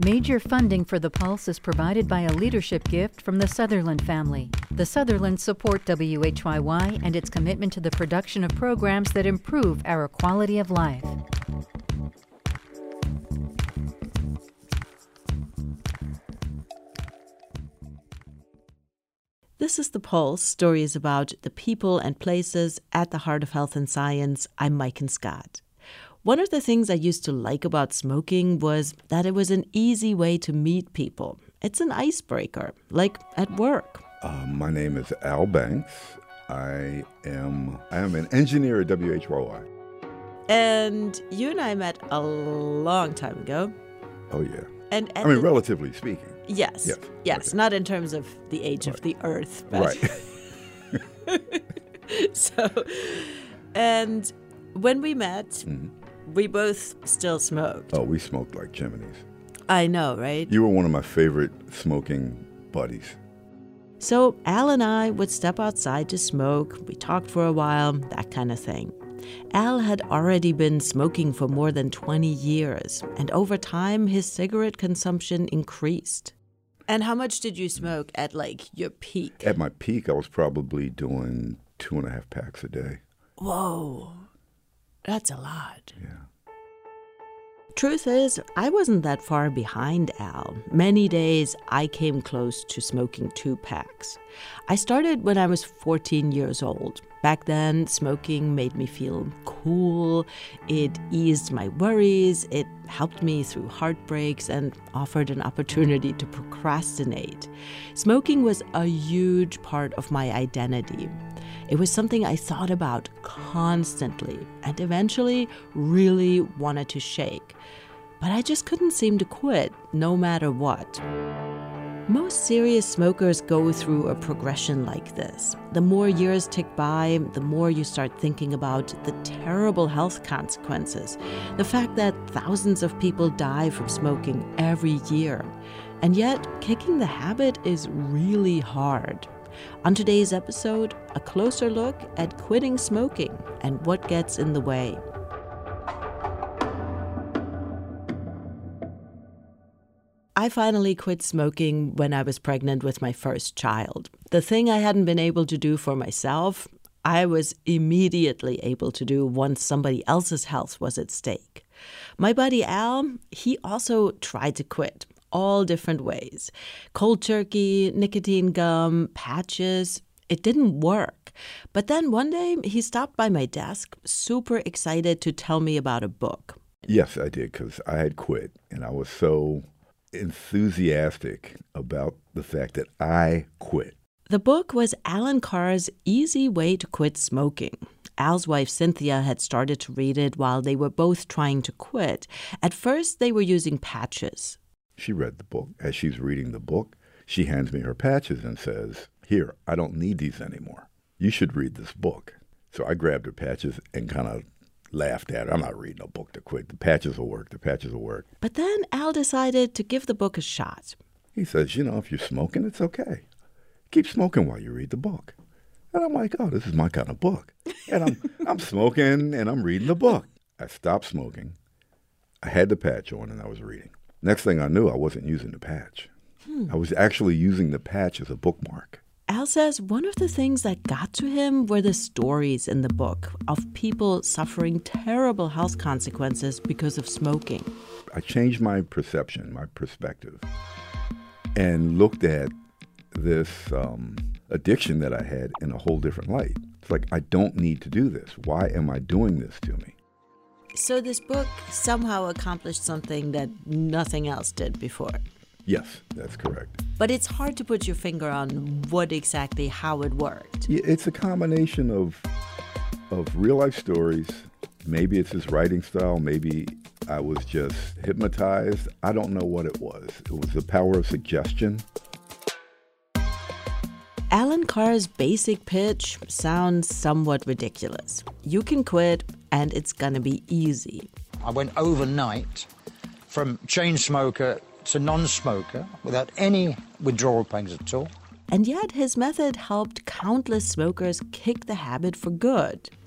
Major funding for The Pulse is provided by a leadership gift from the Sutherland family. The Sutherlands support WHYY and its commitment to the production of programs that improve our quality of life. This is The Pulse, stories about the people and places at the heart of health and science. I'm Maiken Scott. One of the things I used to like about smoking was that it was an easy way to meet people. It's an icebreaker, like at work. My name is Al Banks. I am an engineer at WHYY. And you and I met a long time ago. Oh, yeah. And relatively speaking. Yes. Okay. Not in terms of the age of the earth. But Right. And when we met, we both still smoked. Oh, we smoked like chimneys. I know, right? You were one of my favorite smoking buddies. So Al and I would step outside to smoke. We talked for a while, that kind of thing. Al had already been smoking for more than 20 years, and over time, his cigarette consumption increased. And how much did you smoke at, your peak? At my peak, I was probably doing 2.5 packs a day. Whoa, that's a lot. Yeah. Truth is, I wasn't that far behind Al. Many days, I came close to smoking 2 packs. I started when I was 14 years old. Back then, smoking made me feel cool. It eased my worries. It helped me through heartbreaks and offered an opportunity to procrastinate. Smoking was a huge part of my identity. It was something I thought about constantly and eventually really wanted to shake. But I just couldn't seem to quit, no matter what. Most serious smokers go through a progression like this. The more years tick by, the more you start thinking about the terrible health consequences. The fact that thousands of people die from smoking every year. And yet, kicking the habit is really hard. On today's episode, a closer look at quitting smoking and what gets in the way. I finally quit smoking when I was pregnant with my first child. The thing I hadn't been able to do for myself, I was immediately able to do once somebody else's health was at stake. My buddy Al, he also tried to quit, all different ways. Cold turkey, nicotine gum, patches. It didn't work. But then one day he stopped by my desk, super excited to tell me about a book. Yes, I did, because I had quit, and I was so enthusiastic about the fact that I quit. The book was Alan Carr's Easy Way to Quit Smoking. Al's wife Cynthia had started to read it while they were both trying to quit. At first, they were using patches. She read the book. As she's reading the book, she hands me her patches and says, "Here, I don't need these anymore. You should read this book." So I grabbed her patches and kind of laughed at her. I'm not reading a book to quit. The patches will work. The patches will work. But then Al decided to give the book a shot. He says, if you're smoking, it's okay. Keep smoking while you read the book. And I'm like, oh, this is my kind of book. And I'm smoking and I'm reading the book. I stopped smoking. I had the patch on and I was reading. Next thing I knew, I wasn't using the patch. I was actually using the patch as a bookmark. Al says one of the things that got to him were the stories in the book of people suffering terrible health consequences because of smoking. I changed my perception, my perspective, and looked at this addiction that I had in a whole different light. It's like, I don't need to do this. Why am I doing this to me? So this book somehow accomplished something that nothing else did before. Yes, that's correct. But it's hard to put your finger on how it worked. Yeah, it's a combination of real-life stories. Maybe it's his writing style. Maybe I was just hypnotized. I don't know what it was. It was the power of suggestion. Alan Carr's basic pitch sounds somewhat ridiculous. You can quit, and it's going to be easy. I went overnight from chain smoker to non-smoker without any withdrawal pains at all. And yet his method helped countless smokers kick the habit for good.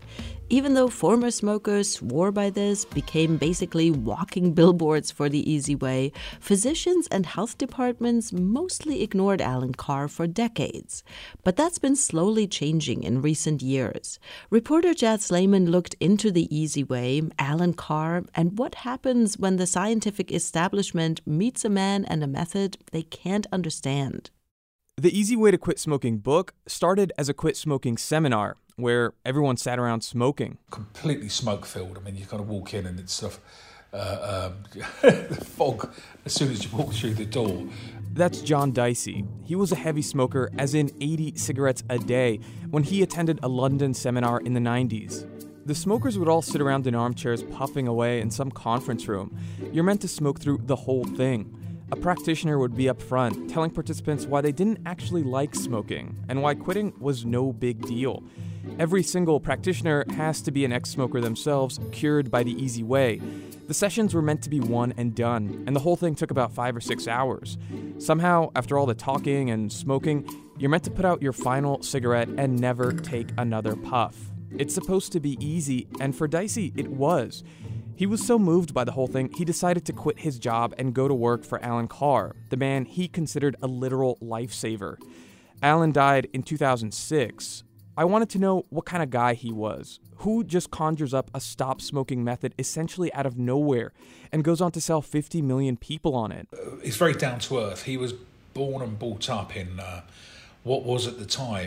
Even though former smokers swore by this, became basically walking billboards for the easy way, physicians and health departments mostly ignored Alan Carr for decades. But that's been slowly changing in recent years. Reporter Jad Slayman looked into the easy way, Alan Carr, and what happens when the scientific establishment meets a man and a method they can't understand. The Easy Way to Quit Smoking book started as a quit smoking seminar where everyone sat around smoking. Completely smoke-filled. I mean, you kind of walk in and it's sort of the fog as soon as you walk through the door. That's John Dicey. He was a heavy smoker, as in 80 cigarettes a day, when he attended a London seminar in the 90s. The smokers would all sit around in armchairs puffing away in some conference room. You're meant to smoke through the whole thing. A practitioner would be up front, telling participants why they didn't actually like smoking and why quitting was no big deal. Every single practitioner has to be an ex-smoker themselves, cured by the easy way. The sessions were meant to be one and done, and the whole thing took about 5 or 6 hours. Somehow, after all the talking and smoking, you're meant to put out your final cigarette and never take another puff. It's supposed to be easy, and for Dicey, it was. He was so moved by the whole thing, he decided to quit his job and go to work for Alan Carr, the man he considered a literal lifesaver. Alan died in 2006. I wanted to know what kind of guy he was, who just conjures up a stop-smoking method essentially out of nowhere and goes on to sell 50 million people on it. He's very down-to-earth. He was born and brought up in what was at the time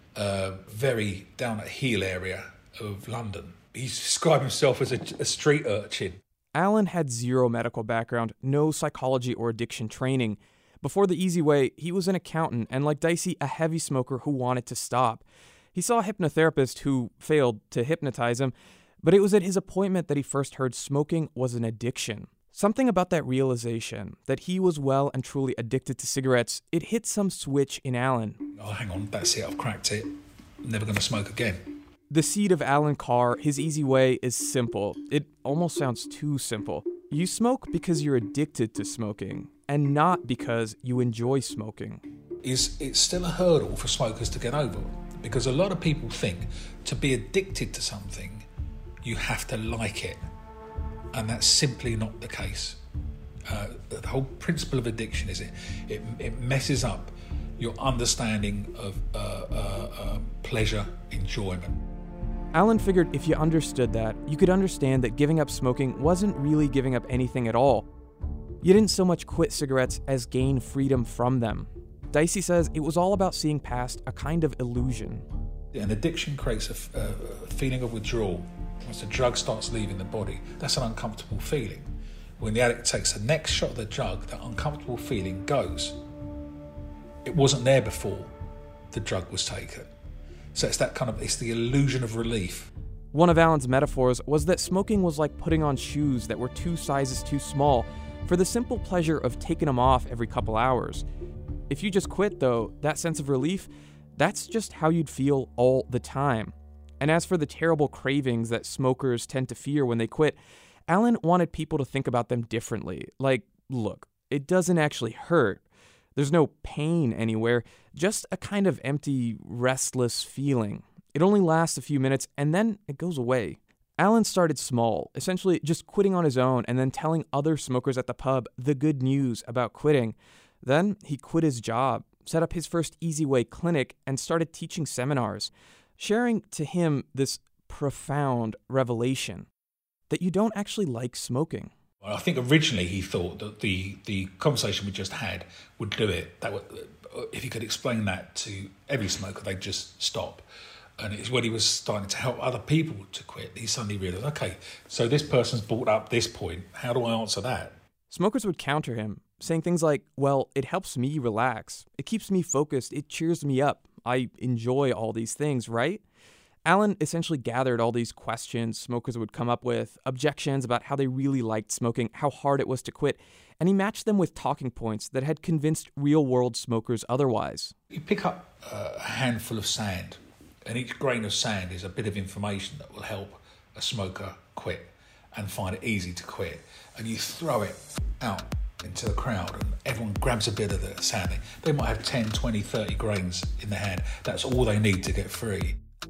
very down-at-heel area of London. He described himself as a street urchin. Alan had zero medical background, no psychology or addiction training. Before the easy way, he was an accountant and, like Dicey, a heavy smoker who wanted to stop. He saw a hypnotherapist who failed to hypnotize him, but it was at his appointment that he first heard smoking was an addiction. Something about that realization, that he was well and truly addicted to cigarettes, it hit some switch in Alan. Oh, hang on, that's it, I've cracked it. I'm never going to smoke again. The seed of Alan Carr, his easy way, is simple. It almost sounds too simple. You smoke because you're addicted to smoking, and not because you enjoy smoking. It's still a hurdle for smokers to get over, because a lot of people think to be addicted to something, you have to like it. And that's simply not the case. The whole principle of addiction is it messes up your understanding of pleasure, enjoyment. Alan figured if you understood that, you could understand that giving up smoking wasn't really giving up anything at all. You didn't so much quit cigarettes as gain freedom from them. Dicey says it was all about seeing past a kind of illusion. An addiction creates a feeling of withdrawal. Once the drug starts leaving the body, that's an uncomfortable feeling. When the addict takes the next shot of the drug, that uncomfortable feeling goes. It wasn't there before the drug was taken. So it's the illusion of relief. One of Alan's metaphors was that smoking was like putting on shoes that were 2 sizes too small for the simple pleasure of taking them off every couple hours. If you just quit, though, that sense of relief, that's just how you'd feel all the time. And as for the terrible cravings that smokers tend to fear when they quit, Alan wanted people to think about them differently. Like, look, it doesn't actually hurt. There's no pain anywhere, just a kind of empty, restless feeling. It only lasts a few minutes, and then it goes away. Alan started small, essentially just quitting on his own and then telling other smokers at the pub the good news about quitting. Then he quit his job, set up his first Easy Way clinic, and started teaching seminars, sharing to him this profound revelation that you don't actually like smoking. I think originally he thought that the conversation we just had would do it. If he could explain that to every smoker, they'd just stop. And it's when he was starting to help other people to quit, he suddenly realised, okay, so this person's brought up this point. How do I answer that? Smokers would counter him, saying things like, well, it helps me relax. It keeps me focused. It cheers me up. I enjoy all these things, right? Alan essentially gathered all these questions smokers would come up with, objections about how they really liked smoking, how hard it was to quit, and he matched them with talking points that had convinced real-world smokers otherwise. You pick up a handful of sand, and each grain of sand is a bit of information that will help a smoker quit and find it easy to quit. And you throw it out into the crowd and everyone grabs a bit of the sand. They might have 10, 20, 30 grains in their hand. That's all they need to get free.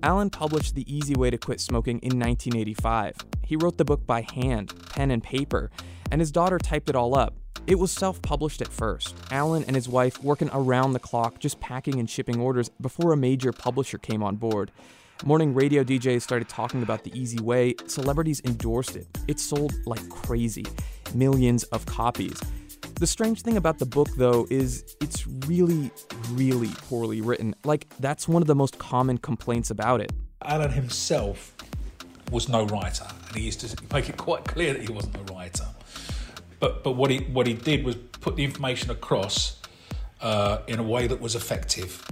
Alan published The Easy Way to Quit Smoking in 1985. He wrote the book by hand, pen and paper, and his daughter typed it all up. It was self-published at first, Alan and his wife working around the clock just packing and shipping orders before a major publisher came on board. Morning radio DJs started talking about The Easy Way. Celebrities endorsed it. It sold like crazy. Millions of copies. The strange thing about the book, though, is it's really, really poorly written. Like, that's one of the most common complaints about it. Alan himself was no writer, and he used to make it quite clear that he wasn't a writer. But what he did was put the information across in a way that was effective.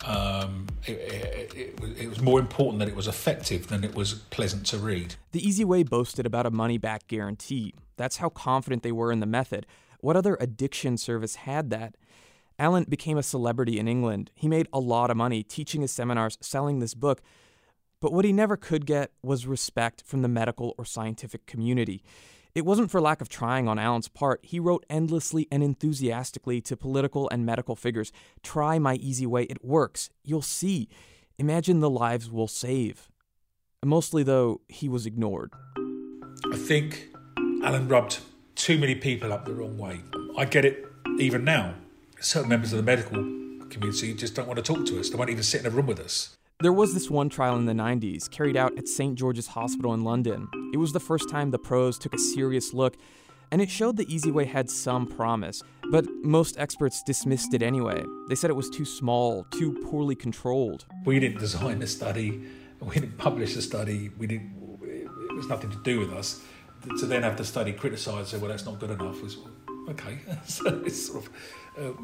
It was more important that it was effective than it was pleasant to read. The Easy Way boasted about a money-back guarantee. That's how confident they were in the method. What other addiction service had that? Alan became a celebrity in England. He made a lot of money teaching his seminars, selling this book. But what he never could get was respect from the medical or scientific community. It wasn't for lack of trying on Alan's part. He wrote endlessly and enthusiastically to political and medical figures. Try my Easy Way. It works. You'll see. Imagine the lives we'll save. Mostly, though, he was ignored. I think Alan rubbed too many people up the wrong way. I get it even now. Certain members of the medical community just don't want to talk to us. They won't even sit in a room with us. There was this one trial in the 90s, carried out at St. George's Hospital in London. It was the first time the pros took a serious look, and it showed The Easy Way had some promise. But most experts dismissed it anyway. They said it was too small, too poorly controlled. We didn't design the study, we didn't publish the study, it was nothing to do with us. To then have the study criticised and say, well, that's not good enough, was okay. So it's sort of,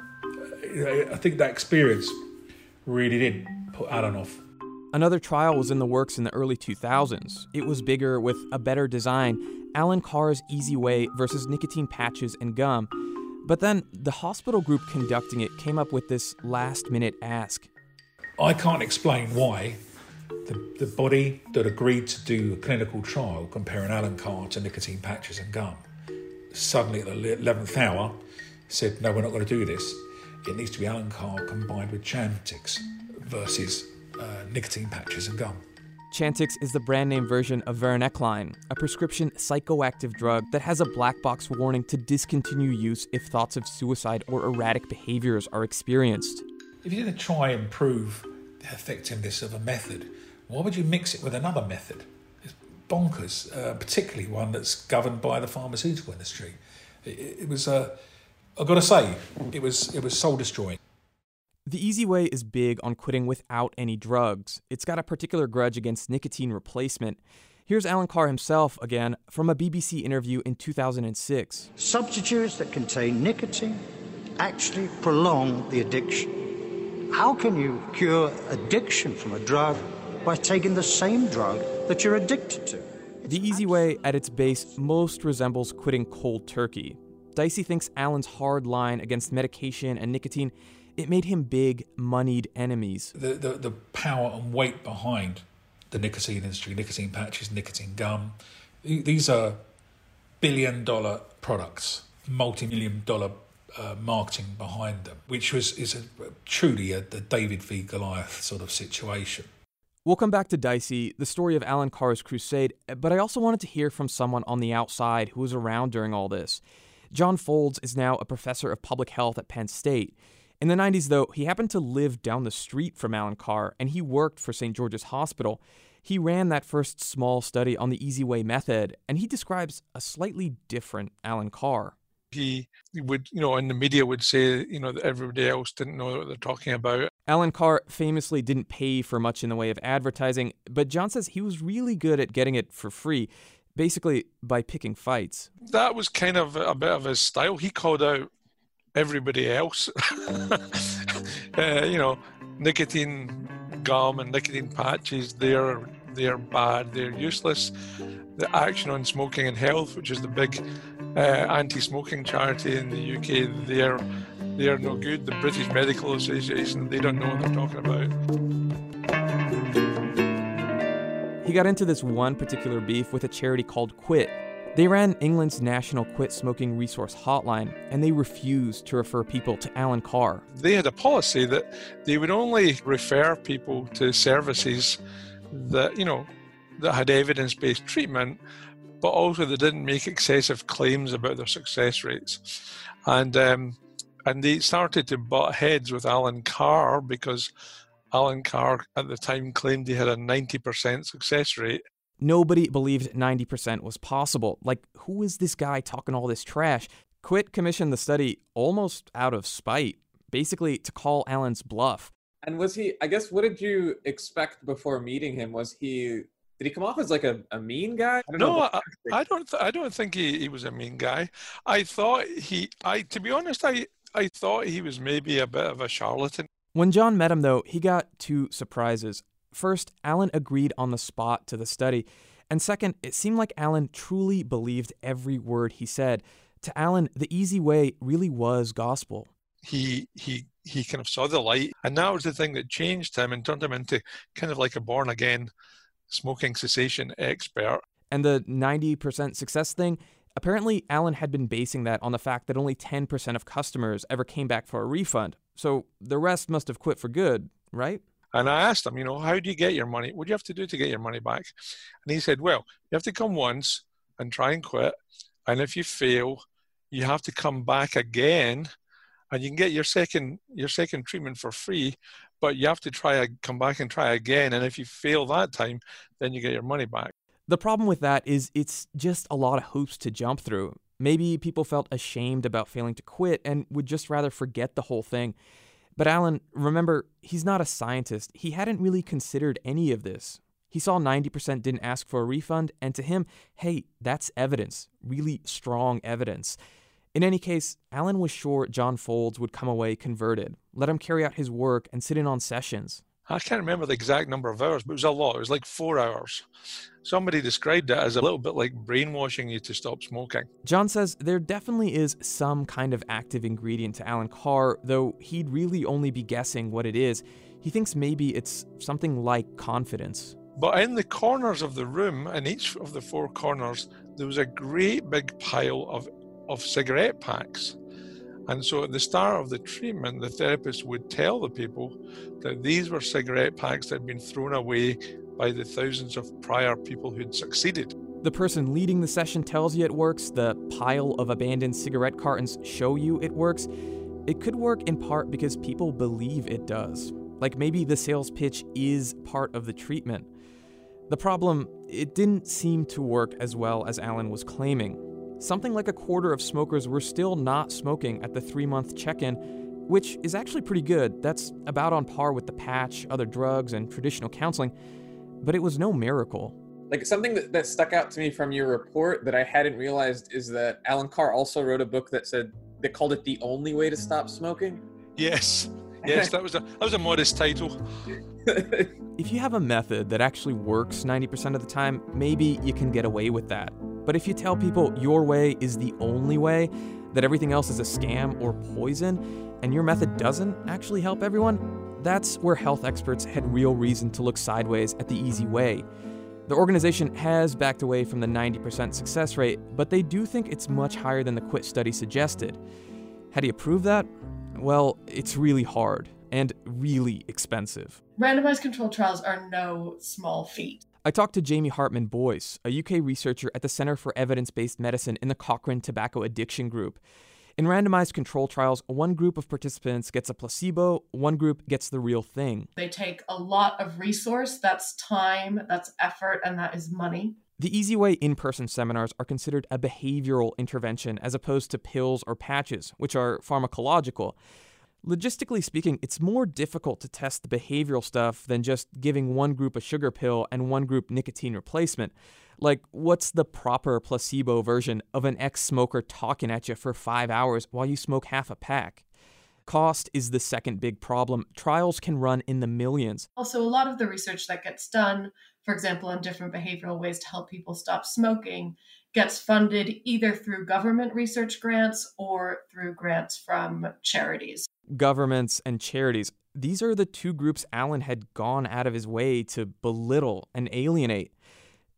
I think that experience really did put Alan off. Another trial was in the works in the early 2000s. It was bigger with a better design, Alan Carr's Easy Way versus nicotine patches and gum. But then the hospital group conducting it came up with this last-minute ask. I can't explain why the body that agreed to do a clinical trial comparing Alan Carr to nicotine patches and gum suddenly at the 11th hour said, no, we're not going to do this. It needs to be Alan Carr combined with Chantix versus nicotine patches and gum. Chantix is the brand name version of Varenicline, a prescription psychoactive drug that has a black box warning to discontinue use if thoughts of suicide or erratic behaviors are experienced. If you're going to try and prove the effectiveness of a method, why would you mix it with another method? It's bonkers, particularly one that's governed by the pharmaceutical industry. It was, I've got to say, it was soul-destroying. The Easy Way is big on quitting without any drugs. It's got a particular grudge against nicotine replacement. Here's Alan Carr himself again from a BBC interview in 2006. Substitutes that contain nicotine actually prolong the addiction. How can you cure addiction from a drug by taking the same drug that you're addicted to? The Easy Way, at its base, most resembles quitting cold turkey. Dicey thinks Alan's hard line against medication and nicotine, it made him big, moneyed enemies. The power and weight behind the nicotine industry, nicotine patches, nicotine gum, these are billion-dollar products, multi-million-dollar marketing behind them, which is truly a David v. Goliath sort of situation. We'll come back to Dicey, the story of Alan Carr's crusade, but I also wanted to hear from someone on the outside who was around during all this. John Folds is now a professor of public health at Penn State. In the 90s, though, he happened to live down the street from Alan Carr, and he worked for St. George's Hospital. He ran that first small study on the Easy Way method, and he describes a slightly different Alan Carr. He would, in the media would say, that everybody else didn't know what they're talking about. Alan Carr famously didn't pay for much in the way of advertising, but John says he was really good at getting it for free, basically by picking fights. That was kind of a bit of his style. He called out everybody else. Nicotine gum and nicotine patches, they're bad, they're useless. The Action on Smoking and Health, which is the big anti-smoking charity in the UK, they're no good. The British Medical Association, they don't know what they're talking about. He got into this one particular beef with a charity called Quit. They ran England's national quit smoking resource hotline, and they refused to refer people to Alan Carr. They had a policy that they would only refer people to services that, that had evidence-based treatment, but also they didn't make excessive claims about their success rates. And they started to butt heads with Alan Carr because Alan Carr at the time claimed he had a 90% success rate. Nobody believed 90% was possible. Like, who is this guy talking all this trash? Quit commissioned the study almost out of spite, basically to call Alan's bluff. And was he, I guess, what did you expect before meeting him? Did he come off as like a mean guy? I don't think he was a mean guy. To be honest, I thought he was maybe a bit of a charlatan. When John met him, though, he got two surprises. First, Alan agreed on the spot to the study. And second, it seemed like Alan truly believed every word he said. To Alan, the easy way really was gospel. He kind of saw the light, and that was the thing that changed him and turned him into kind of like a born-again smoking cessation expert. And the 90% success thing, apparently Alan had been basing that on the fact that only 10% of customers ever came back for a refund. So the rest must have quit for good, right? And I asked him, how do you get your money? What do you have to do to get your money back? And he said, well, you have to come once and try and quit. And if you fail, you have to come back again, and you can get your second treatment for free, but you have to come back and try again. And if you fail that time, then you get your money back. The problem with that is it's just a lot of hoops to jump through. Maybe people felt ashamed about failing to quit and would just rather forget the whole thing. But Alan, remember, he's not a scientist. He hadn't really considered any of this. He saw 90% didn't ask for a refund, and to him, hey, that's evidence, really strong evidence. In any case, Alan was sure John Folds would come away converted, let him carry out his work and sit in on sessions. I can't remember the exact number of hours, but it was a lot. It was like 4 hours. Somebody described it as a little bit like brainwashing you to stop smoking. John says there definitely is some kind of active ingredient to Alan Carr, though he'd really only be guessing what it is. He thinks maybe it's something like confidence. But in the corners of the room, in each of the four corners, there was a great big pile of cigarette packs. And so at the start of the treatment, the therapist would tell the people that these were cigarette packs that had been thrown away by the thousands of prior people who'd succeeded. The person leading the session tells you it works. The pile of abandoned cigarette cartons show you it works. It could work in part because people believe it does. Like maybe the sales pitch is part of the treatment. The problem, it didn't seem to work as well as Alan was claiming. Something like a quarter of smokers were still not smoking at the 3-month check-in, which is actually pretty good. That's about on par with the patch, other drugs, and traditional counseling. But it was no miracle. Like something that stuck out to me from your report that I hadn't realized is that Alan Carr also wrote a book that called it The Only Way to Stop Smoking. Yes, that was a modest title. If you have a method that actually works 90% of the time, maybe you can get away with that. But if you tell people your way is the only way, that everything else is a scam or poison, and your method doesn't actually help everyone, that's where health experts had real reason to look sideways at the easy way. The organization has backed away from the 90% success rate, but they do think it's much higher than the quit study suggested. How do you prove that? Well, it's really hard and really expensive. Randomized controlled trials are no small feat. I talked to Jamie Hartman-Boyce, a UK researcher at the Centre for Evidence-Based Medicine in the Cochrane Tobacco Addiction Group. In randomized control trials, one group of participants gets a placebo, one group gets the real thing. They take a lot of resource, that's time, that's effort, and that is money. The Easy Way in-person seminars are considered a behavioral intervention as opposed to pills or patches, which are pharmacological. Logistically speaking, it's more difficult to test the behavioral stuff than just giving one group a sugar pill and one group nicotine replacement. Like, what's the proper placebo version of an ex-smoker talking at you for 5 hours while you smoke half a pack? Cost is the second big problem. Trials can run in the millions. Also, a lot of the research that gets done, for example, on different behavioral ways to help people stop smoking, gets funded either through government research grants or through grants from charities. Governments and charities. These are the two groups Alan had gone out of his way to belittle and alienate.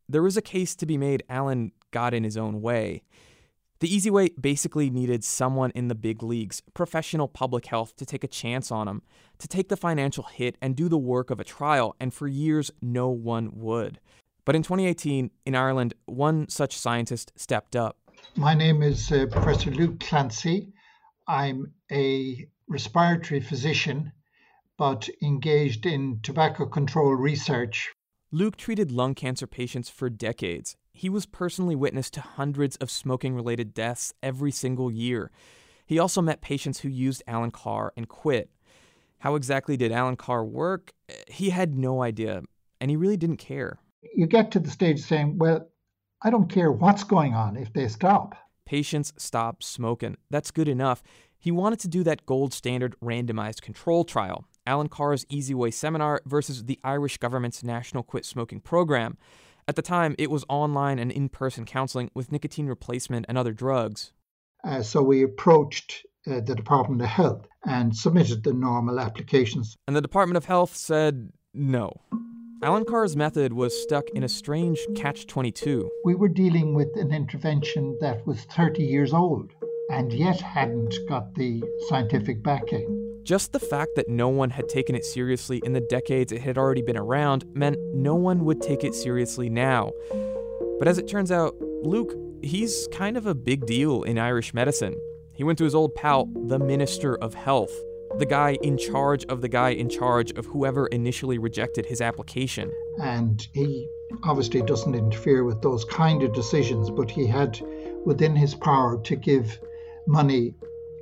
there was a case to be made Alan got in his own way. The Easy Way basically needed someone in the big leagues, professional public health, to take a chance on him, to take the financial hit and do the work of a trial, and for years, no one would. But in 2018, in Ireland, one such scientist stepped up. My name is Professor Luke Clancy. I'm a respiratory physician, but engaged in tobacco control research. Luke treated lung cancer patients for decades. He was personally witness to hundreds of smoking-related deaths every single year. He also met patients who used Alan Carr and quit. How exactly did Alan Carr work? He had no idea, and he really didn't care. You get to the stage saying, well, I don't care what's going on if they stop. Patients stop smoking. That's good enough. He wanted to do that gold standard randomized control trial, Alan Carr's Easy Way seminar versus the Irish government's National Quit Smoking Program. At the time, it was online and in-person counseling with nicotine replacement and other drugs. So we approached the Department of Health and submitted the normal applications. And the Department of Health said no. Alan Carr's method was stuck in a strange catch-22. We were dealing with an intervention that was 30 years old and yet hadn't got the scientific backing. Just the fact that no one had taken it seriously in the decades it had already been around meant no one would take it seriously now. But as it turns out, Luke, he's kind of a big deal in Irish medicine. He went to his old pal, the Minister of Health, the guy in charge of the guy in charge of whoever initially rejected his application. And he obviously doesn't interfere with those kind of decisions, but he had within his power to give money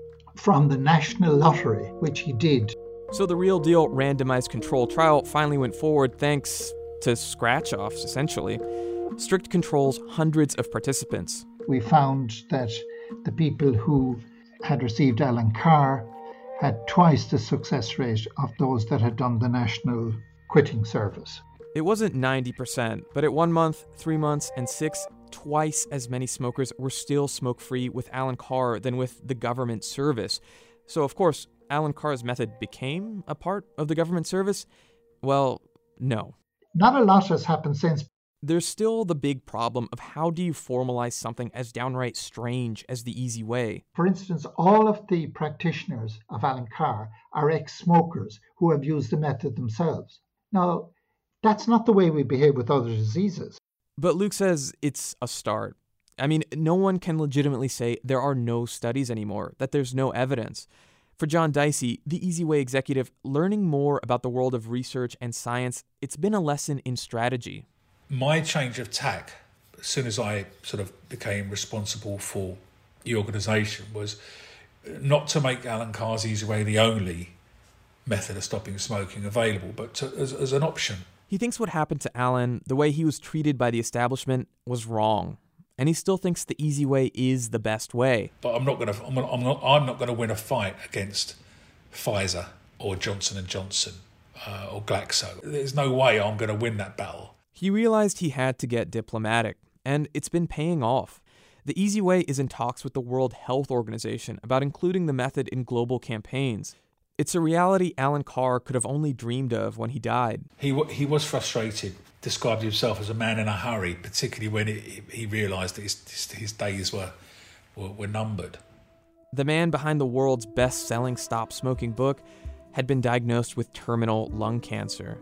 from the National Lottery, which he did. So the real deal randomized control trial finally went forward thanks to scratch-offs, essentially. Strict controls, hundreds of participants. We found that the people who had received Alan Carr had twice the success rate of those that had done the National Quitting Service. It wasn't 90%, but at 1 month, 3 months, and 6, twice as many smokers were still smoke-free with Alan Carr than with the government service. So, of course, Alan Carr's method became a part of the government service? Well, no. Not a lot has happened since. There's still the big problem of how do you formalize something as downright strange as the Easy Way? For instance, all of the practitioners of Alan Carr are ex-smokers who have used the method themselves. Now, that's not the way we behave with other diseases. But Luke says it's a start. I mean, no one can legitimately say there are no studies anymore, that there's no evidence. For John Dicey, the Easy Way executive, learning more about the world of research and science, it's been a lesson in strategy. My change of tack, as soon as I sort of became responsible for the organisation, was not to make Alan Carr's Easy Way the only method of stopping smoking available, but as an option. He thinks what happened to Alan, the way he was treated by the establishment, was wrong. And he still thinks the Easy Way is the best way. But I'm not going to win a fight against Pfizer or Johnson & Johnson or Glaxo. There's no way I'm going to win that battle. He realized he had to get diplomatic, and it's been paying off. The Easy Way is in talks with the World Health Organization about including the method in global campaigns. It's a reality Alan Carr could have only dreamed of when he died. He was frustrated, described himself as a man in a hurry, particularly when he realised that his days were numbered. The man behind the world's best-selling Stop Smoking book had been diagnosed with terminal lung cancer.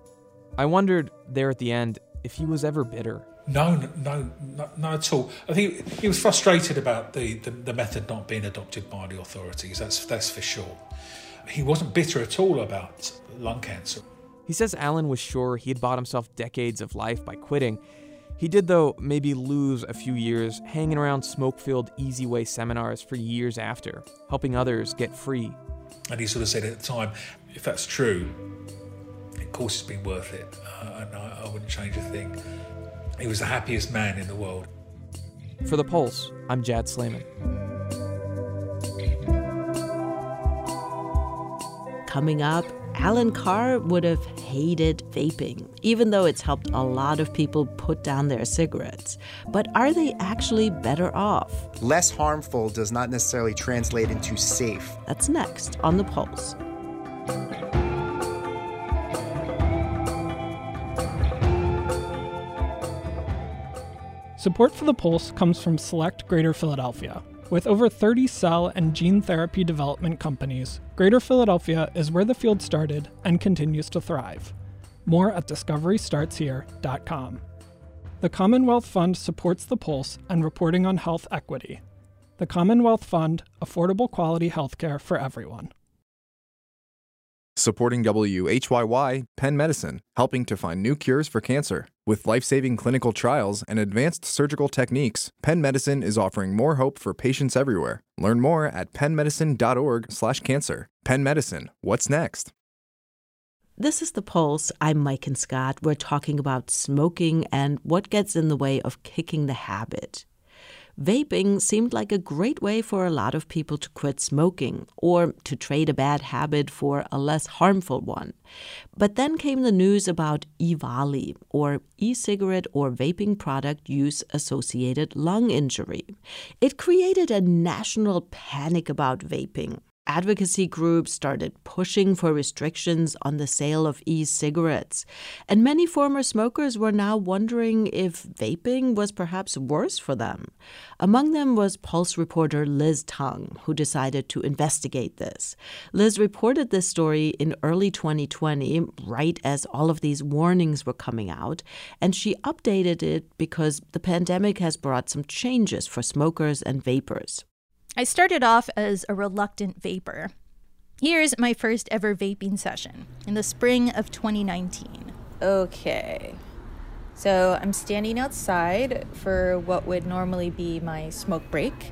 I wondered there at the end if he was ever bitter. No, not at all. I think he was frustrated about the method not being adopted by the authorities, that's for sure. He wasn't bitter at all about lung cancer. He says Alan was sure he had bought himself decades of life by quitting. He did, though, maybe lose a few years hanging around smoke-filled Easy Way seminars for years after, helping others get free. And he sort of said at the time, if that's true, of course it's been worth it, and I wouldn't change a thing. He was the happiest man in the world. For The Pulse, I'm Jad Slayman. Coming up, Alan Carr would have hated vaping, even though it's helped a lot of people put down their cigarettes. But are they actually better off? Less harmful does not necessarily translate into safe. That's next on The Pulse. Support for The Pulse comes from Select Greater Philadelphia. With over 30 cell and gene therapy development companies, Greater Philadelphia is where the field started and continues to thrive. More at discoverystartshere.com. The Commonwealth Fund supports The Pulse and reporting on health equity. The Commonwealth Fund, affordable quality healthcare for everyone. Supporting WHYY, Penn Medicine, helping to find new cures for cancer. With life-saving clinical trials and advanced surgical techniques, Penn Medicine is offering more hope for patients everywhere. Learn more at pennmedicine.org/cancer. Penn Medicine, what's next? This is The Pulse. I'm Mike and Scott. We're talking about smoking and what gets in the way of kicking the habit. Vaping seemed like a great way for a lot of people to quit smoking or to trade a bad habit for a less harmful one. But then came the news about EVALI, or e-cigarette or vaping product use-associated lung injury. It created a national panic about vaping. Advocacy groups started pushing for restrictions on the sale of e-cigarettes, and many former smokers were now wondering if vaping was perhaps worse for them. Among them was Pulse reporter Liz Tung, who decided to investigate this. Liz reported this story in early 2020, right as all of these warnings were coming out, and she updated it because the pandemic has brought some changes for smokers and vapers. I started off as a reluctant vapor. Here's my first ever vaping session in the spring of 2019. Okay, so I'm standing outside for what would normally be my smoke break,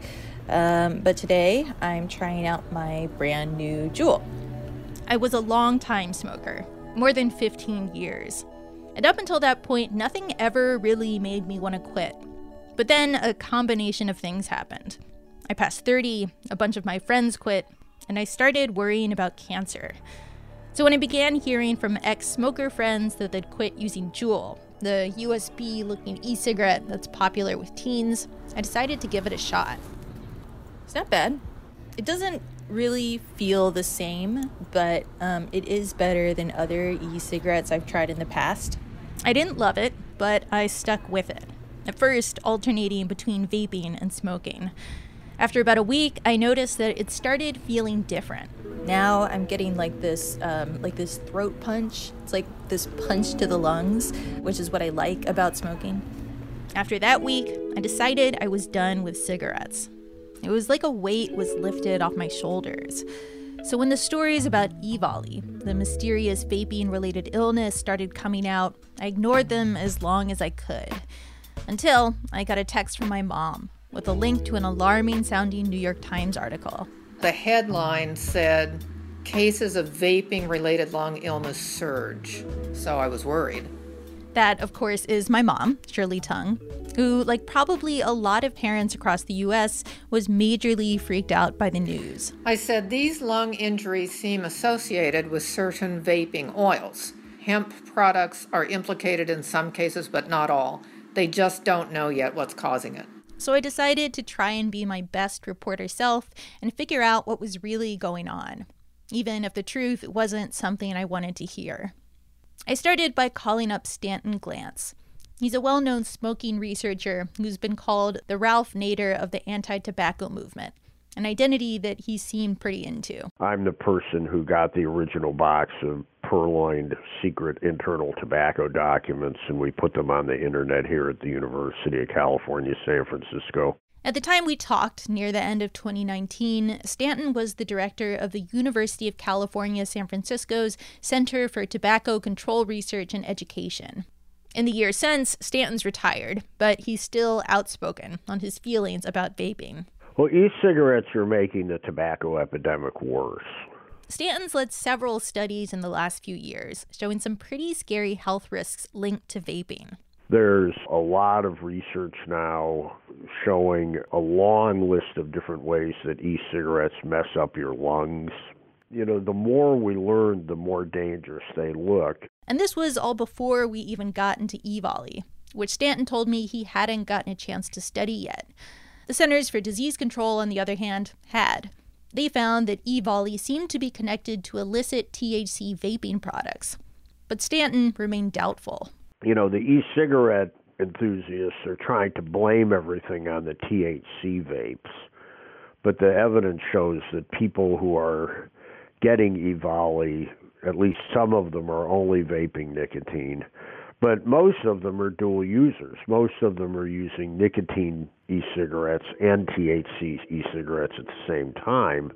but today I'm trying out my brand new Juul. I was a long-time smoker, more than 15 years. And up until that point, nothing ever really made me want to quit. But then a combination of things happened. I passed 30, a bunch of my friends quit, and I started worrying about cancer. So when I began hearing from ex-smoker friends that they'd quit using Juul, the USB-looking e-cigarette that's popular with teens, I decided to give it a shot. It's not bad. It doesn't really feel the same, but it is better than other e-cigarettes I've tried in the past. I didn't love it, but I stuck with it. At first, alternating between vaping and smoking. After about a week, I noticed that it started feeling different. Now I'm getting like this throat punch. It's like this punch to the lungs, which is what I like about smoking. After that week, I decided I was done with cigarettes. It was like a weight was lifted off my shoulders. So when the stories about EVALI, the mysterious vaping-related illness, started coming out, I ignored them as long as I could. Until I got a text from my mom with a link to an alarming-sounding New York Times article. The headline said, "Cases of vaping-related lung illness surge." So I was worried. That, of course, is my mom, Shirley Tung, who, like probably a lot of parents across the U.S., was majorly freaked out by the news. I said, "These lung injuries seem associated with certain vaping oils. Hemp products are implicated in some cases, but not all. They just don't know yet what's causing it." So I decided to try and be my best reporter self and figure out what was really going on, even if the truth wasn't something I wanted to hear. I started by calling up Stanton Glantz. He's a well-known smoking researcher who's been called the Ralph Nader of the anti-tobacco movement, an identity that he seemed pretty into. I'm the person who got the original box of purloined secret internal tobacco documents, and we put them on the internet here at the University of California, San Francisco. At the time we talked, near the end of 2019, Stanton was the director of the University of California, San Francisco's Center for Tobacco Control Research and Education. In the years since, Stanton's retired, but he's still outspoken on his feelings about vaping. Well, e-cigarettes are making the tobacco epidemic worse. Stanton's led several studies in the last few years, showing some pretty scary health risks linked to vaping. There's a lot of research now showing a long list of different ways that e-cigarettes mess up your lungs. You know, the more we learn, the more dangerous they look. And this was all before we even got into EVALI, which Stanton told me he hadn't gotten a chance to study yet. The Centers for Disease Control, on the other hand, had. They found that EVALI seemed to be connected to illicit THC vaping products. But Stanton remained doubtful. You know, the e-cigarette enthusiasts are trying to blame everything on the THC vapes, but the evidence shows that people who are getting EVALI, at least some of them are only vaping nicotine, but most of them are dual users. Most of them are using nicotine e-cigarettes and THC e-cigarettes at the same time.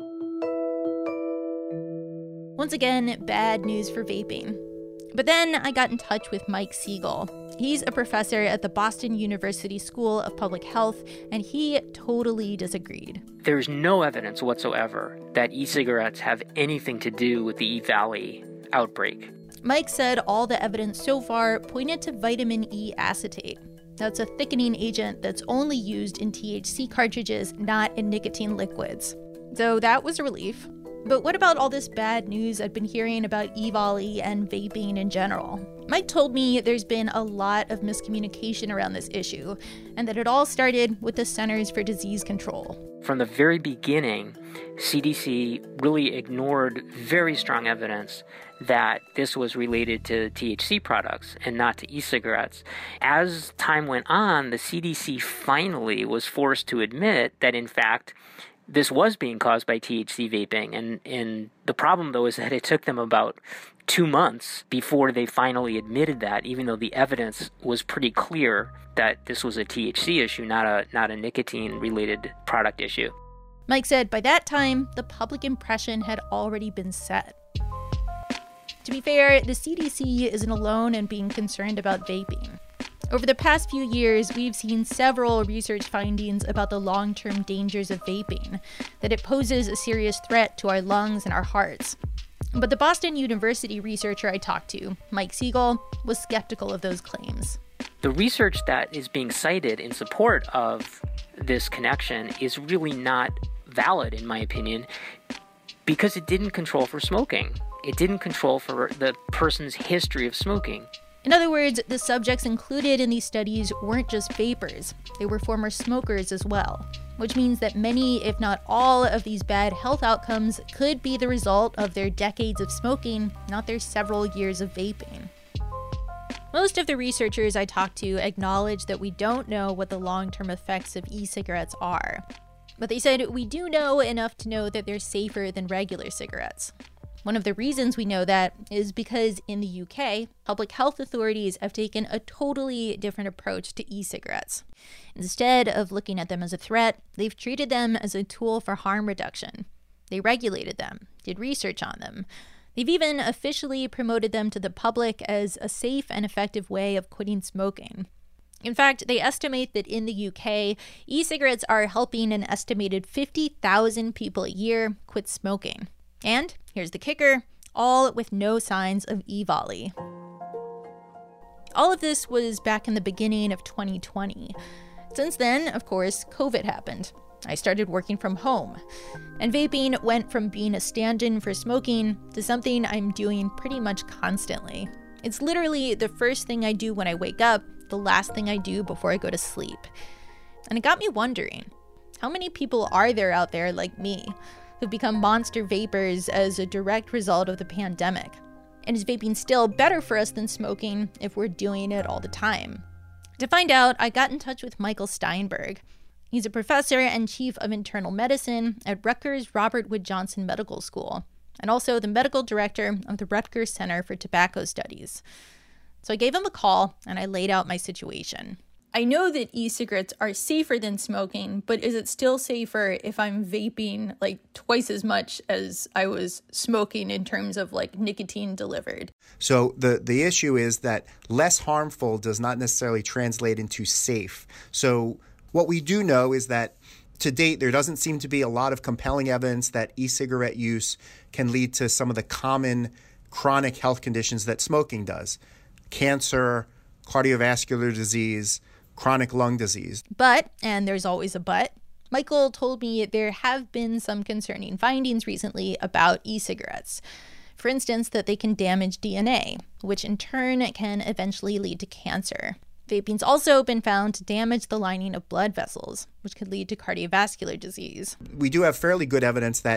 Once again, bad news for vaping. But then I got in touch with Mike Siegel. He's a professor at the Boston University School of Public Health, and he totally disagreed. There's no evidence whatsoever that e-cigarettes have anything to do with the EVALI outbreak. Mike said all the evidence so far pointed to vitamin E acetate. That's a thickening agent that's only used in THC cartridges, not in nicotine liquids. So that was a relief. But what about all this bad news I've been hearing about EVALI and vaping in general? Mike told me there's been a lot of miscommunication around this issue, and that it all started with the Centers for Disease Control. From the very beginning, CDC really ignored very strong evidence that this was related to THC products and not to e-cigarettes. As time went on, the CDC finally was forced to admit that, in fact, this was being caused by THC vaping. And the problem, though, is that it took them about 2 months before they finally admitted that, even though the evidence was pretty clear that this was a THC issue, not a nicotine-related product issue. Mike said by that time, the public impression had already been set. To be fair, the CDC isn't alone in being concerned about vaping. Over the past few years, we've seen several research findings about the long-term dangers of vaping, that it poses a serious threat to our lungs and our hearts. But the Boston University researcher I talked to, Mike Siegel, was skeptical of those claims. The research that is being cited in support of this connection is really not valid, in my opinion, because it didn't control for smoking. It didn't control for the person's history of smoking. In other words, the subjects included in these studies weren't just vapers, they were former smokers as well, which means that many, if not all, of these bad health outcomes could be the result of their decades of smoking, not their several years of vaping. Most of the researchers I talked to acknowledge that we don't know what the long-term effects of e-cigarettes are, but they said we do know enough to know that they're safer than regular cigarettes. One of the reasons we know that is because in the UK, public health authorities have taken a totally different approach to e-cigarettes. Instead of looking at them as a threat, they've treated them as a tool for harm reduction. They regulated them, did research on them. They've even officially promoted them to the public as a safe and effective way of quitting smoking. In fact, they estimate that in the UK, e-cigarettes are helping an estimated 50,000 people a year quit smoking. And here's the kicker, all with no signs of EVALI. All of this was back in the beginning of 2020. Since then, of course, COVID happened. I started working from home. And vaping went from being a stand-in for smoking to something I'm doing pretty much constantly. It's literally the first thing I do when I wake up, the last thing I do before I go to sleep. And it got me wondering, how many people are there out there like me who've become monster vapors as a direct result of the pandemic? And is vaping still better for us than smoking if we're doing it all the time? To find out, I got in touch with Michael Steinberg. He's a professor and chief of internal medicine at Rutgers Robert Wood Johnson Medical School, and also the medical director of the Rutgers Center for Tobacco Studies. So I gave him a call and I laid out my situation. I know that e-cigarettes are safer than smoking, but is it still safer if I'm vaping like twice as much as I was smoking in terms of like nicotine delivered? So the issue is that less harmful does not necessarily translate into safe. So what we do know is that to date, there doesn't seem to be a lot of compelling evidence that e-cigarette use can lead to some of the common chronic health conditions that smoking does. Cancer, cardiovascular disease, chronic lung disease. But, and there's always a but, Michael told me there have been some concerning findings recently about e-cigarettes. For instance, that they can damage DNA, which in turn can eventually lead to cancer. Vaping's also been found to damage the lining of blood vessels, which could lead to cardiovascular disease. We do have fairly good evidence that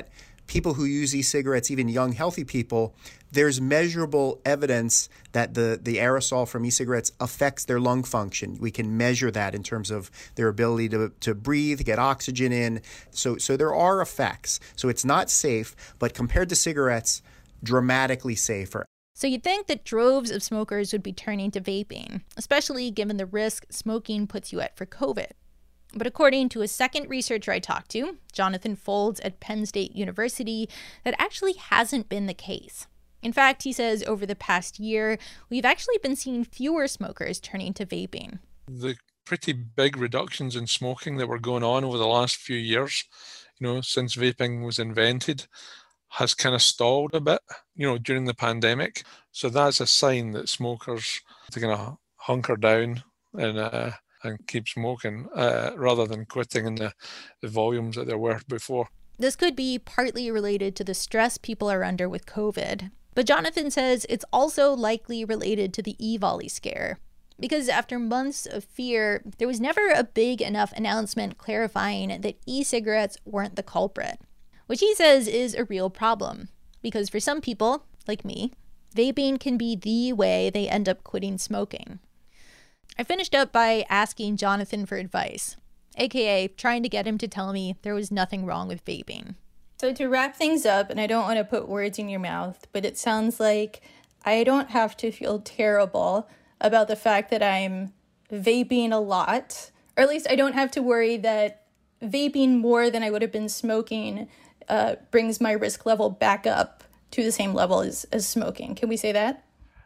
people who use e-cigarettes, even young, healthy people, there's measurable evidence that the aerosol from e-cigarettes affects their lung function. We can measure that in terms of their ability to breathe, get oxygen in. So there are effects. So it's not safe, but compared to cigarettes, dramatically safer. So you'd think that droves of smokers would be turning to vaping, especially given the risk smoking puts you at for COVID. But according to a second researcher I talked to, Jonathan Folds at Penn State University, that actually hasn't been the case. In fact, he says over the past year, we've actually been seeing fewer smokers turning to vaping. The pretty big reductions in smoking that were going on over the last few years, since vaping was invented, has kind of stalled a bit, during the pandemic. So that's a sign that smokers are going to hunker down and keep smoking rather than quitting in the volumes that there were before. This could be partly related to the stress people are under with COVID. But Jonathan says it's also likely related to the e-volley scare. Because after months of fear, there was never a big enough announcement clarifying that e-cigarettes weren't the culprit. Which he says is a real problem. Because for some people, like me, vaping can be the way they end up quitting smoking. I finished up by asking Jonathan for advice, aka trying to get him to tell me there was nothing wrong with vaping. So to wrap things up, and I don't want to put words in your mouth, but it sounds like I don't have to feel terrible about the fact that I'm vaping a lot, or at least I don't have to worry that vaping more than I would have been smoking brings my risk level back up to the same level as smoking. Can we say that?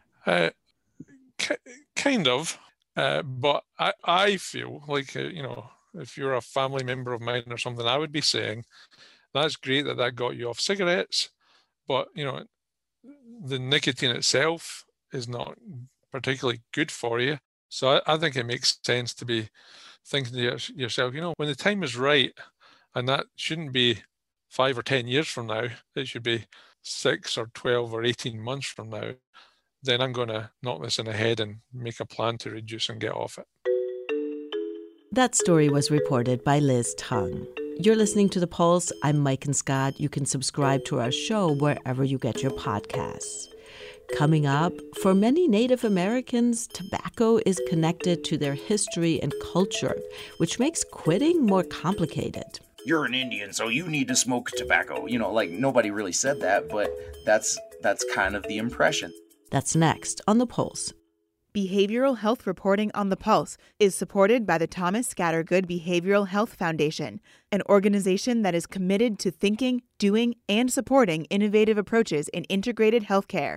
Kind of. But I feel like, if you're a family member of mine or something, I would be saying, that's great that got you off cigarettes, but, the nicotine itself is not particularly good for you. So I think it makes sense to be thinking to yourself, when the time is right, and that shouldn't be 5 or 10 years from now, it should be 6 or 12 or 18 months from now, then I'm going to knock this in the head and make a plan to reduce and get off it. That story was reported by Liz Tung. You're listening to The Pulse. I'm Mike and Scott. You can subscribe to our show wherever you get your podcasts. Coming up, for many Native Americans, tobacco is connected to their history and culture, which makes quitting more complicated. You're an Indian, so you need to smoke tobacco. Nobody really said that, but that's kind of the impression. That's next on The Pulse. Behavioral health reporting on The Pulse is supported by the Thomas Scattergood Behavioral Health Foundation, an organization that is committed to thinking, doing, and supporting innovative approaches in integrated healthcare.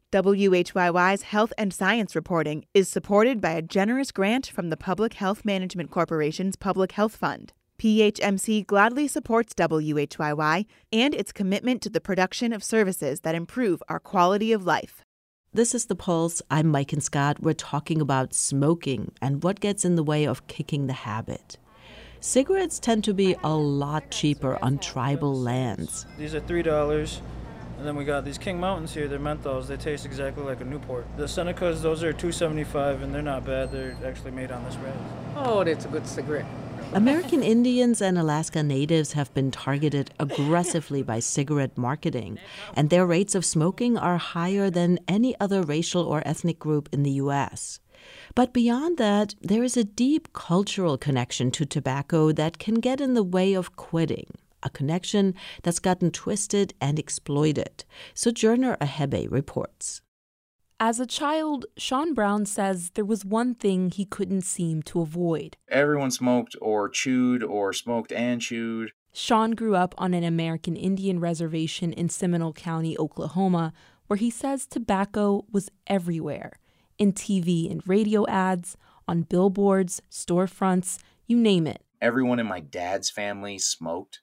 WHYY's Health and Science reporting is supported by a generous grant from the Public Health Management Corporation's Public Health Fund. PHMC gladly supports WHYY and its commitment to the production of services that improve our quality of life. This is The Pulse. I'm Mike and Scott. We're talking about smoking and what gets in the way of kicking the habit. Cigarettes tend to be a lot cheaper on tribal lands. These are $3. And then we got these King Mountains here. They're menthols. They taste exactly like a Newport. The Senecas, those are $2.75, and they're not bad. They're actually made on this res. Oh, that's a good cigarette. American Indians and Alaska Natives have been targeted aggressively by cigarette marketing, and their rates of smoking are higher than any other racial or ethnic group in the U.S. But beyond that, there is a deep cultural connection to tobacco that can get in the way of quitting, a connection that's gotten twisted and exploited. Sojourner Ahebe reports. As a child, Sean Brown says there was one thing he couldn't seem to avoid. Everyone smoked or chewed or smoked and chewed. Sean grew up on an American Indian reservation in Seminole County, Oklahoma, where he says tobacco was everywhere. In TV and radio ads, on billboards, storefronts, you name it. Everyone in my dad's family smoked.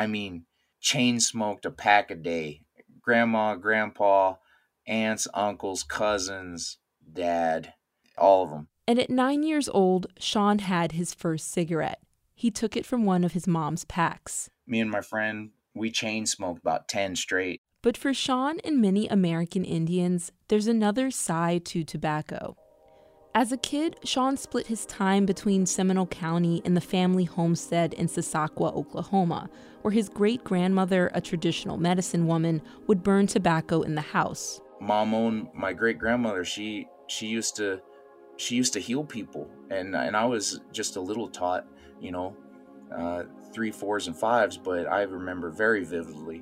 Chain smoked a pack a day. Grandma, grandpa, aunts, uncles, cousins, dad, all of them. And at 9 years old, Sean had his first cigarette. He took it from one of his mom's packs. Me and my friend, we chain smoked about 10 straight. But for Sean and many American Indians, there's another side to tobacco. As a kid, Sean split his time between Seminole County and the family homestead in Sasakwa, Oklahoma, where his great-grandmother, a traditional medicine woman, would burn tobacco in the house. Mom owned my great-grandmother. She used to heal people, and I was just a little taught, 3, 4s, and 5s, but I remember very vividly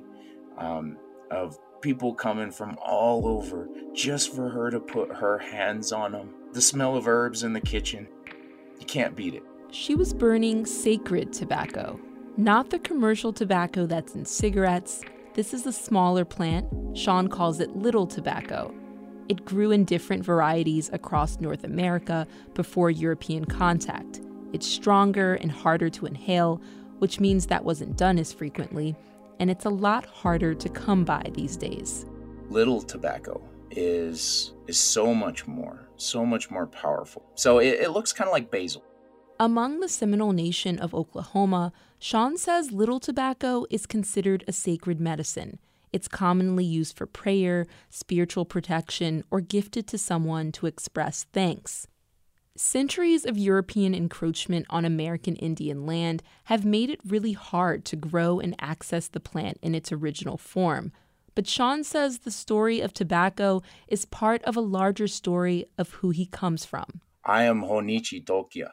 of people coming from all over just for her to put her hands on them. The smell of herbs in the kitchen, you can't beat it. She was burning sacred tobacco, not the commercial tobacco that's in cigarettes. This is a smaller plant. Sean calls it little tobacco. It grew in different varieties across North America before European contact. It's stronger and harder to inhale, which means that wasn't done as frequently, and it's a lot harder to come by these days. Little tobacco is so much more powerful. So it looks kind of like basil. Among the Seminole Nation of Oklahoma, Sean says little tobacco is considered a sacred medicine. It's commonly used for prayer, spiritual protection, or gifted to someone to express thanks. Centuries of European encroachment on American Indian land have made it really hard to grow and access the plant in its original form. But Sean says the story of tobacco is part of a larger story of who he comes from. I am Honichi Tokia.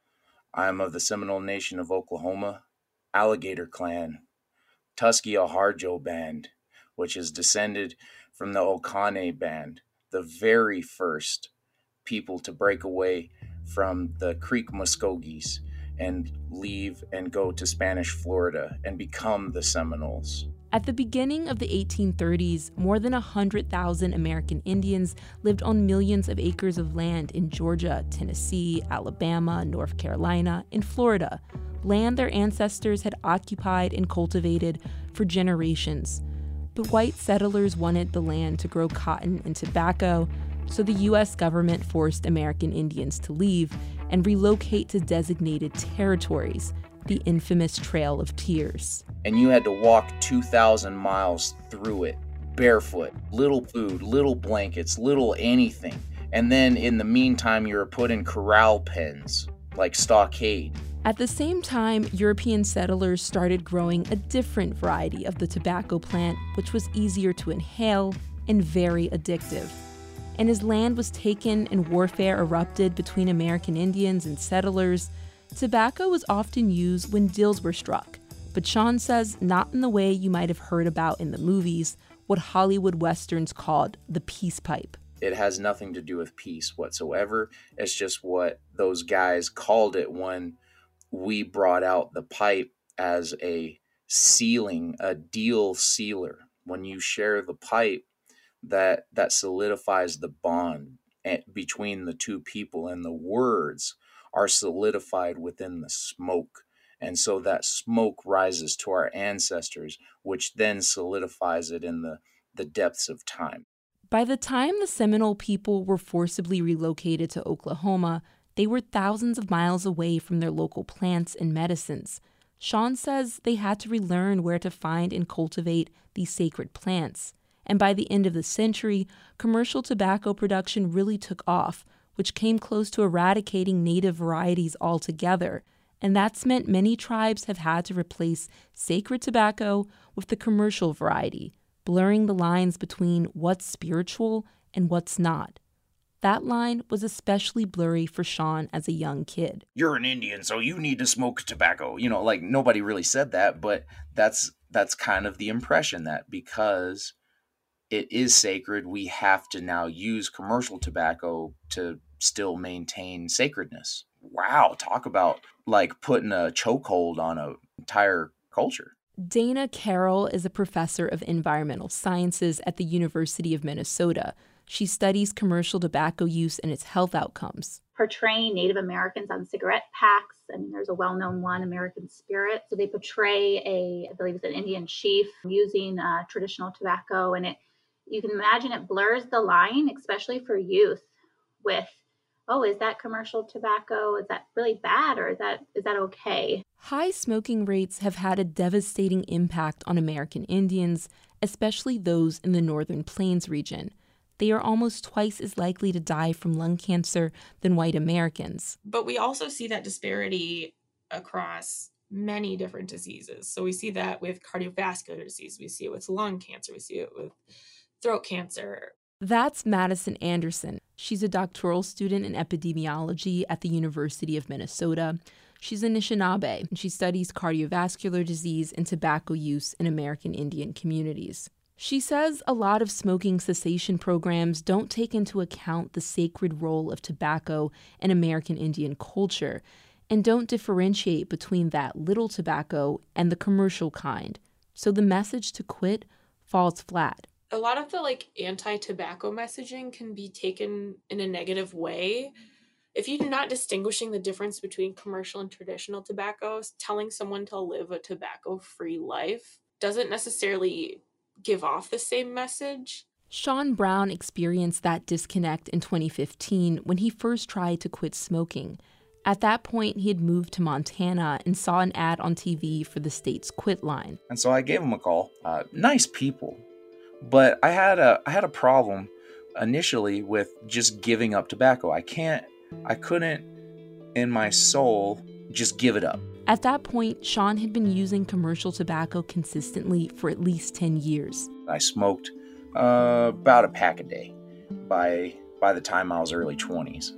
I am of the Seminole Nation of Oklahoma, Alligator Clan, Tuskegee Harjo Band, which is descended from the Oconee Band, the very first people to break away from the Creek Muskogees and leave and go to Spanish Florida and become the Seminoles. At the beginning of the 1830s, more than 100,000 American Indians lived on millions of acres of land in Georgia, Tennessee, Alabama, North Carolina, and Florida, land their ancestors had occupied and cultivated for generations. But white settlers wanted the land to grow cotton and tobacco, so the U.S. government forced American Indians to leave and relocate to designated territories, the infamous Trail of Tears. And you had to walk 2,000 miles through it, barefoot, little food, little blankets, little anything. And then in the meantime, you were put in corral pens, like stockade. At the same time, European settlers started growing a different variety of the tobacco plant, which was easier to inhale and very addictive. And as land was taken and warfare erupted between American Indians and settlers, tobacco was often used when deals were struck. But Sean says not in the way you might have heard about in the movies, what Hollywood Westerns called the peace pipe. It has nothing to do with peace whatsoever. It's just what those guys called it when we brought out the pipe as a sealing, a deal sealer. When you share the pipe, that solidifies the bond between the two people, and the words are solidified within the smoke. And so that smoke rises to our ancestors, which then solidifies it in the depths of time. By the time the Seminole people were forcibly relocated to Oklahoma, they were thousands of miles away from their local plants and medicines. Sean says they had to relearn where to find and cultivate these sacred plants. And by the end of the century, commercial tobacco production really took off, which came close to eradicating native varieties altogether. And that's meant many tribes have had to replace sacred tobacco with the commercial variety, blurring the lines between what's spiritual and what's not. That line was especially blurry for Sean as a young kid. You're an Indian, so you need to smoke tobacco. Like nobody really said that, but that's kind of the impression, that because it is sacred, we have to now use commercial tobacco to still maintain sacredness. Wow, talk about like putting a chokehold on an entire culture. Dana Carroll is a professor of environmental sciences at the University of Minnesota. She studies commercial tobacco use and its health outcomes. Portraying Native Americans on cigarette packs. I mean, there's a well-known one, American Spirit. So they portray I believe it's an Indian chief using traditional tobacco, and you can imagine it blurs the line, especially for youth, with, oh, is that commercial tobacco? Is that really bad, or is that okay? High smoking rates have had a devastating impact on American Indians, especially those in the Northern Plains region. They are almost twice as likely to die from lung cancer than white Americans. But we also see that disparity across many different diseases. So we see that with cardiovascular disease, we see it with lung cancer, we see it with throat cancer. That's Madison Anderson. She's a doctoral student in epidemiology at the University of Minnesota. She's a Anishinaabe, and she studies cardiovascular disease and tobacco use in American Indian communities. She says a lot of smoking cessation programs don't take into account the sacred role of tobacco in American Indian culture and don't differentiate between that little tobacco and the commercial kind. So the message to quit falls flat. A lot of the anti-tobacco messaging can be taken in a negative way. If you're not distinguishing the difference between commercial and traditional tobaccos, telling someone to live a tobacco-free life doesn't necessarily give off the same message. Sean Brown experienced that disconnect in 2015 when he first tried to quit smoking. At that point, he had moved to Montana and saw an ad on TV for the state's Quit line. And so I gave him a call. Nice people. But I had a problem initially with just giving up tobacco. I couldn't in my soul just give it up. At that point, Sean had been using commercial tobacco consistently for at least 10 years. I smoked about a pack a day by the time I was early 20s.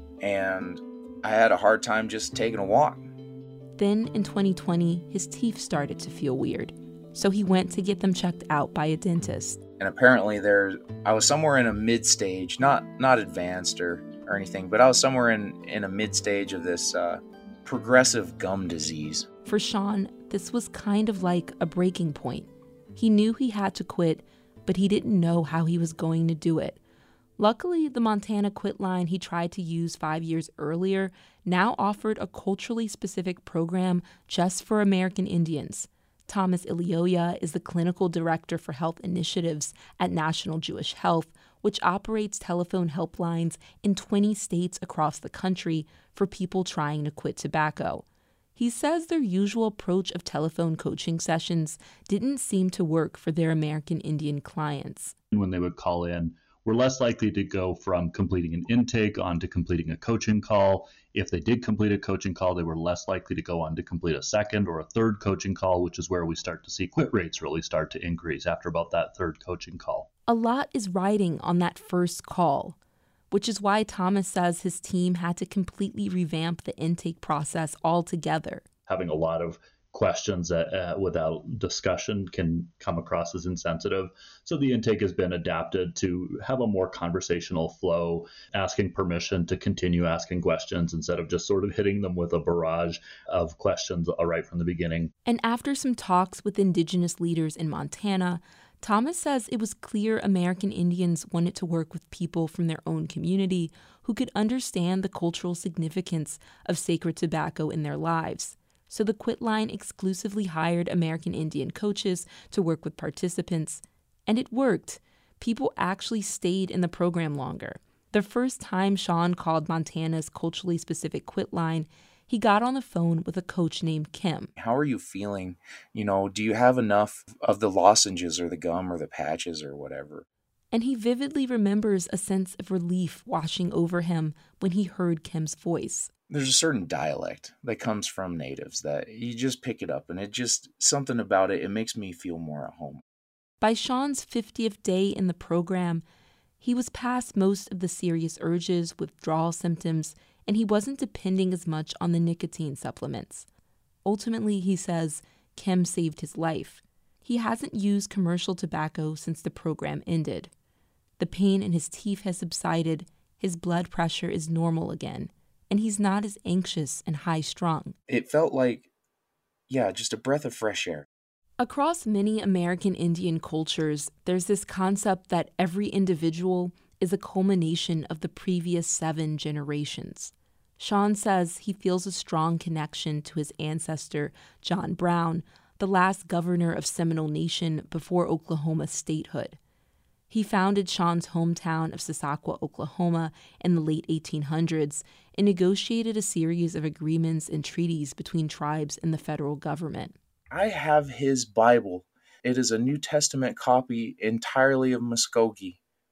And I had a hard time just taking a walk. Then in 2020, his teeth started to feel weird. So he went to get them checked out by a dentist. And apparently I was somewhere in a mid-stage, not advanced or anything, but I was somewhere in a mid-stage of this progressive gum disease. For Sean, this was kind of like a breaking point. He knew he had to quit, but he didn't know how he was going to do it. Luckily, the Montana Quit line he tried to use 5 years earlier now offered a culturally specific program just for American Indians. Thomas Ilioya is the clinical director for health initiatives at National Jewish Health, which operates telephone helplines in 20 states across the country for people trying to quit tobacco. He says their usual approach of telephone coaching sessions didn't seem to work for their American Indian clients. When they would call in, we're less likely to go from completing an intake on to completing a coaching call. If they did complete a coaching call, they were less likely to go on to complete a second or a third coaching call, which is where we start to see quit rates really start to increase after about that third coaching call. A lot is riding on that first call, which is why Thomas says his team had to completely revamp the intake process altogether. Having a lot of questions without discussion can come across as insensitive. So the intake has been adapted to have a more conversational flow, asking permission to continue asking questions instead of just sort of hitting them with a barrage of questions right from the beginning. And after some talks with Indigenous leaders in Montana, Thomas says it was clear American Indians wanted to work with people from their own community who could understand the cultural significance of sacred tobacco in their lives. So the Quit line exclusively hired American Indian coaches to work with participants. And it worked. People actually stayed in the program longer. The first time Sean called Montana's culturally specific Quit line, he got on the phone with a coach named Kim. How are you feeling? Do you have enough of the lozenges or the gum or the patches or whatever? And he vividly remembers a sense of relief washing over him when he heard Kim's voice. There's a certain dialect that comes from natives that you just pick it up, and something about it makes me feel more at home. By Sean's 50th day in the program, he was past most of the serious urges, withdrawal symptoms, and he wasn't depending as much on the nicotine supplements. Ultimately, he says, Kim saved his life. He hasn't used commercial tobacco since the program ended. The pain in his teeth has subsided, his blood pressure is normal again, and he's not as anxious and high-strung. It felt like, just a breath of fresh air. Across many American Indian cultures, there's this concept that every individual is a culmination of the previous 7 generations. Sean says he feels a strong connection to his ancestor, John Brown, the last governor of Seminole Nation before Oklahoma's statehood. He founded Sean's hometown of Sasakwa, Oklahoma in the late 1800s and negotiated a series of agreements and treaties between tribes and the federal government. I have his Bible. It is a New Testament copy entirely of Muskogee.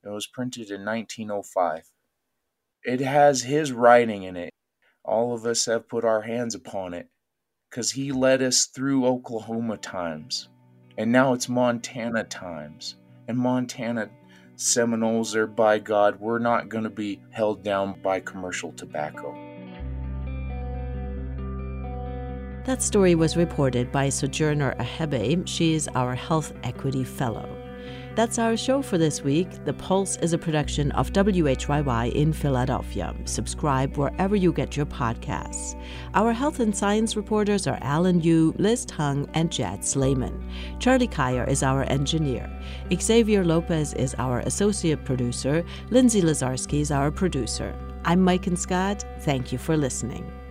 It was printed in 1905. It has his writing in it. All of us have put our hands upon it because he led us through Oklahoma times. And now it's Montana times. And Montana Seminoles are, by God, we're not going to be held down by commercial tobacco. That story was reported by Sojourner Ahebe. She is our Health Equity Fellow. That's our show for this week. The Pulse is a production of WHYY in Philadelphia. Subscribe wherever you get your podcasts. Our health and science reporters are Alan Yu, Liz Tung, and Jad Slayman. Charlie Kyer is our engineer. Xavier Lopez is our associate producer. Lindsay Lazarski is our producer. I'm Mike and Scott. Thank you for listening.